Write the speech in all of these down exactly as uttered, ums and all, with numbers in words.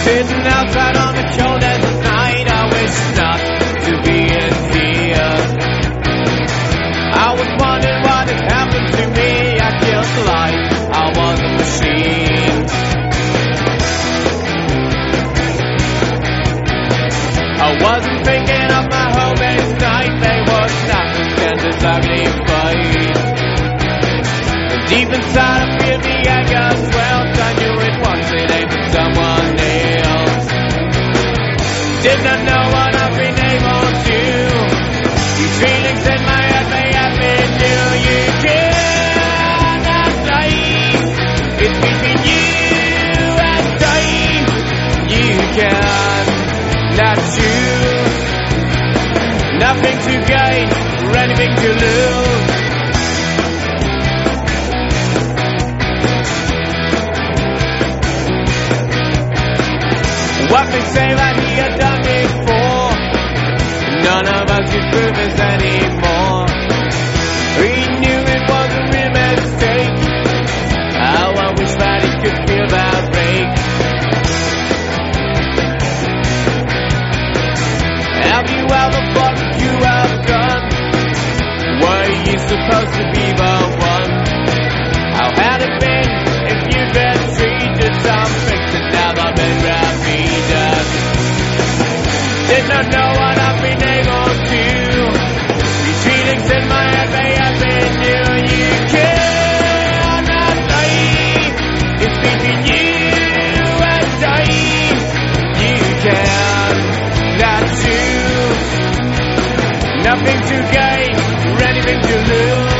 Sitting outside on the cold as the night, I wish not to be in here. I was wondering what had happened to me. I killed the light, I was a machine. I wasn't thinking of my homemade night. They were nothing than this ugly fight. And deep inside I feel the anger swells. I knew it once, it ain't for someone else. Did not know what I've been able to. These feelings in my head may have been new. You cannot say it's between you and I. You cannot choose. Nothing to gain or anything to lose. What they say that he had done before, none of us could prove this anymore. He knew it was a real mistake. How I wish that he could feel that break. Have you ever thought that you have done? Were you supposed to be the one? How had it been if you'd been treated something that never been repeated? Did not know what I've been able to. These feelings in my head may have been new. You cannot say it's between you and I. You cannot choose. Nothing to gain or anything to lose.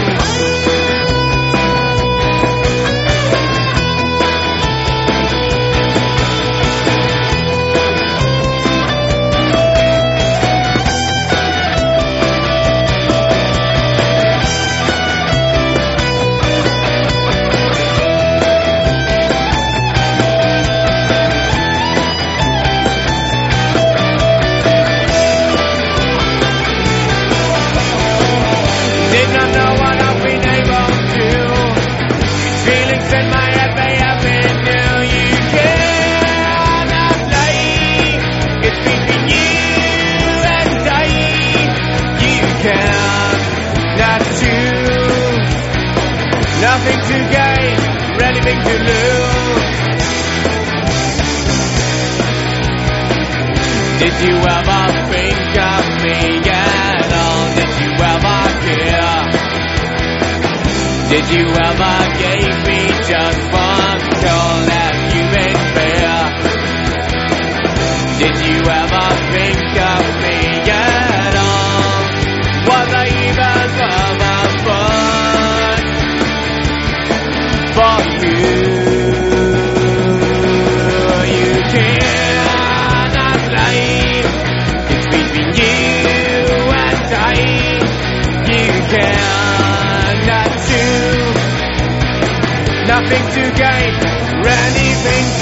Did not know what I've been able to. These feelings in my head may have been new. You cannot lie. It's between you and I. You cannot choose. Nothing to gain or anything to lose. Did you ever think of me at all? Did you ever care? Did you ever give me just one call that you been fair? Did you ever think of me at all? Was I even worth a fuck for you? You cannot lie. It's between you and I. You cannot choose. Nothing to gain or anything